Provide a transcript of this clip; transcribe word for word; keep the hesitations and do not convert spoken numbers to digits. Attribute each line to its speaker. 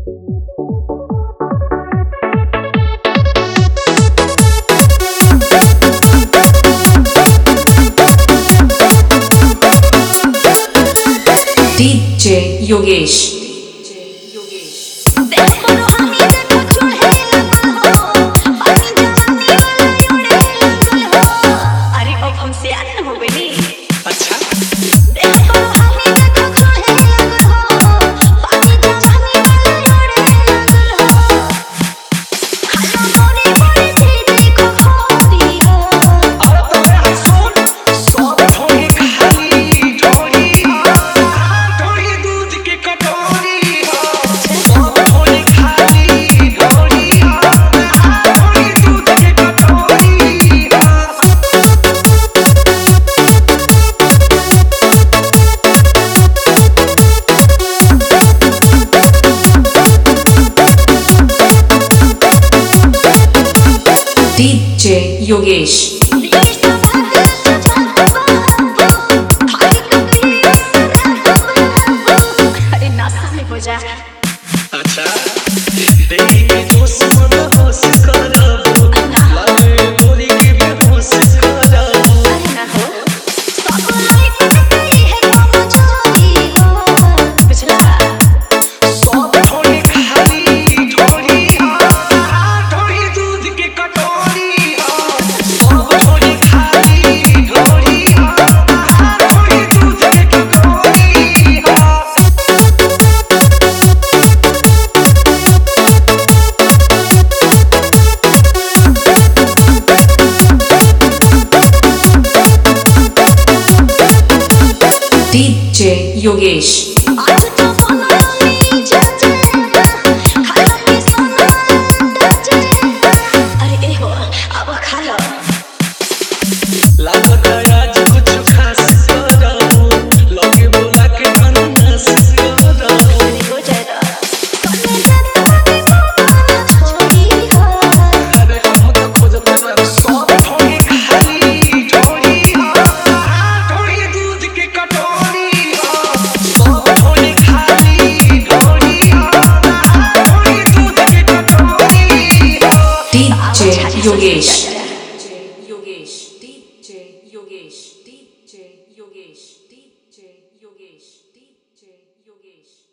Speaker 1: D J Yogesh. D J Yogesh.
Speaker 2: अच्छा देखी के जोश मन होश करबो लागे बोली के बेहोश करबो
Speaker 3: ना हो सब लाइक करती है कम चोरी हो पिछला
Speaker 2: सब थोड़ी खाली थोड़ी थोड़ी दूध के कटोरी सब थोड़ी खाली थोड़ी थोड़ी दूध के कटोरी
Speaker 1: D J Yogesh.
Speaker 3: आज तो बनानी जजे खाना पिसना डजे अरे ए हो अब खा लो
Speaker 2: लागता आज कुछ खास करबो लगे बोला के बनस करबो
Speaker 3: हो जाएगा तने जतनी छोड़ी हो
Speaker 2: अरे हम तो खोजत रह सब थोड़ी खाली थोड़ी थोड़ी दूध के कटोरी सब थोड़ी खाली थोड़ी थोड़ी दूध के कटोरी
Speaker 1: D J Yogesh. Yogesh. D J Yogesh. D J Yogesh. D J Yogesh. D J Yogesh.